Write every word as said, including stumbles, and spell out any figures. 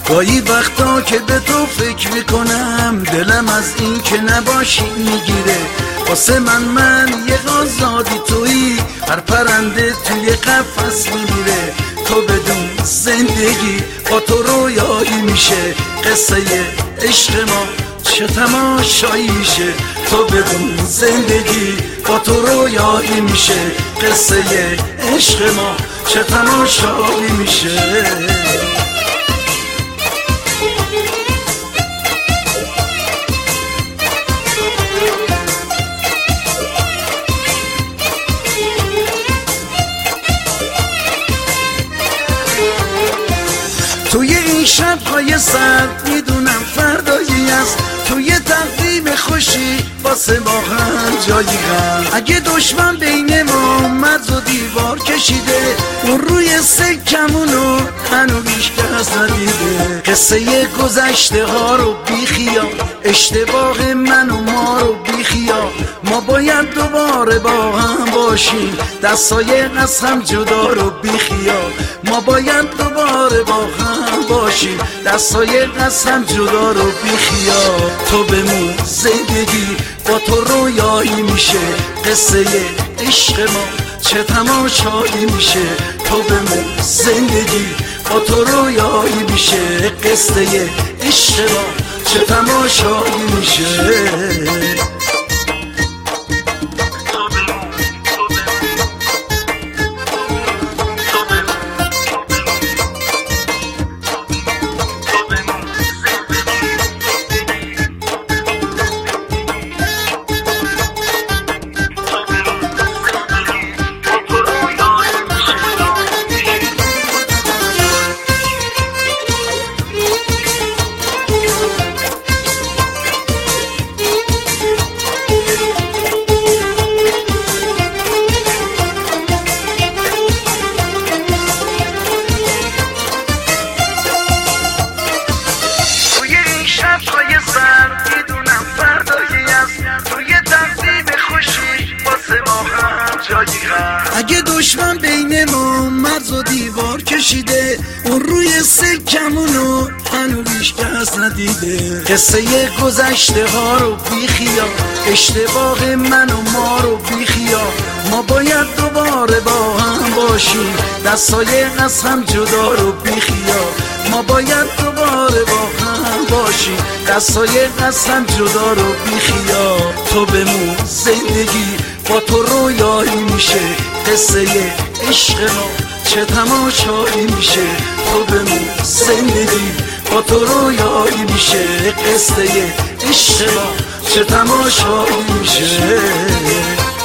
گاهی وقتا که به تو فکر میکنم دلم از این که نباشی میگیره. واسه من من یه آزادی تویی، هر پرنده توی قفس میمیره. تو بدون زندگی با تو رویایی میشه، قصه عشق ما چه تماشایی میشه. تو بدون زندگی با تو رویایی میشه، قصه عشق ما چه تماشایی میشه. توی این شب‌های سرد میدونم فردایی است، توی تقویم خوشی واسه ما هم جایی هست. اگه دشمن بین ما مرز و دیوار کشیده، اون روی سکمونو هنو بیش کس ندیده. قصه گذشته ها رو بیخیال، اشتباه من و ما رو بیخیال. ما باید دوباره با هم باشیم، دستای از هم جدا رو بیخیال. ما باید دوباره با هم باشیم، دستای از هم جدا رو بیخیال. تو بمون زندگی با تو رویایی میشه، قصه عشق ما چه تماشایی میشه. تو بمون زندگی با تو رویایی میشه، قصه عشق ما چه تماشایی میشه. اگه دشمن بین ما مرز و دیوار کشیده، اون روی سکمونو هنو بیش کس ندیده. قصه گذشته ها رو بیخیال، اشتباه من و ما رو بیخیال. ما باید دوباره با هم باشیم، دستای از هم جدا رو بیخیال. ما باید دوباره با هم باشیم، دستای از هم جدا رو بیخیال. تو بمون زندگی با تو رویایی میشه، قصه عشق ما چه تماشایی میشه. تو بمون زندگی با تو رویایی میشه، قصه عشق ما چه تماشایی میشه.